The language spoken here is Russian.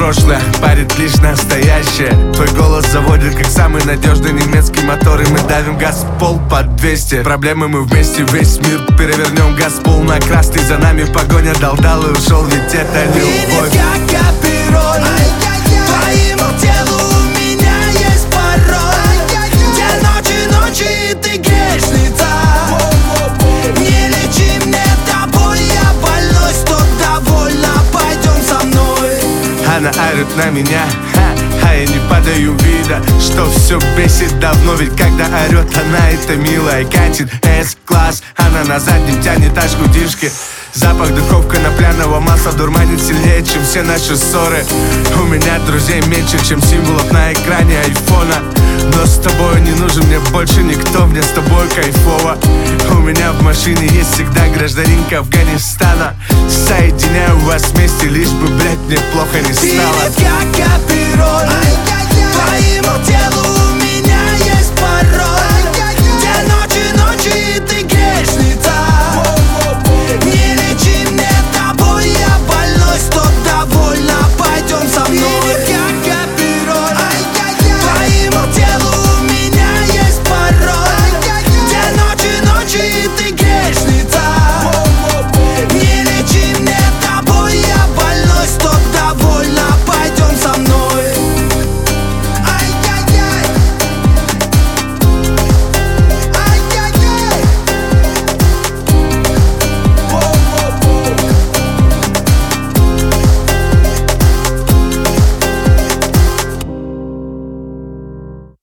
прошлое, парит лишь настоящее. Твой голос заводит, как самый надежный немецкий мотор. И мы давим газ в пол под 200. Проблемы мы вместе, весь мир перевернем. Газ пол на красный, за нами погоня. Дал и ушел, ведь это любовь. Ты не как апероль, твоему телу у меня есть пароль. Где ночи, ты грешница. Не лечи мне тобой, я больной, что довольно, пойдем со мной. Она орет на меня, а я не подаю вида, что все бесит давно. Ведь когда орет она, это милая. Катит S-класс, она на заднем тянет тачку дишки. Запах духовка напляного масла дурманит сильнее, чем все наши ссоры. У меня друзей меньше, чем символов на экране айфона. Но с тобой не нужен мне больше никто, мне с тобой кайфово. У меня в машине есть всегда гражданинка Афганистана. Соединяю вас вместе, лишь бы, блядь, мне плохо не стало. Ты не как апероль, твоему телу у меня есть пароль.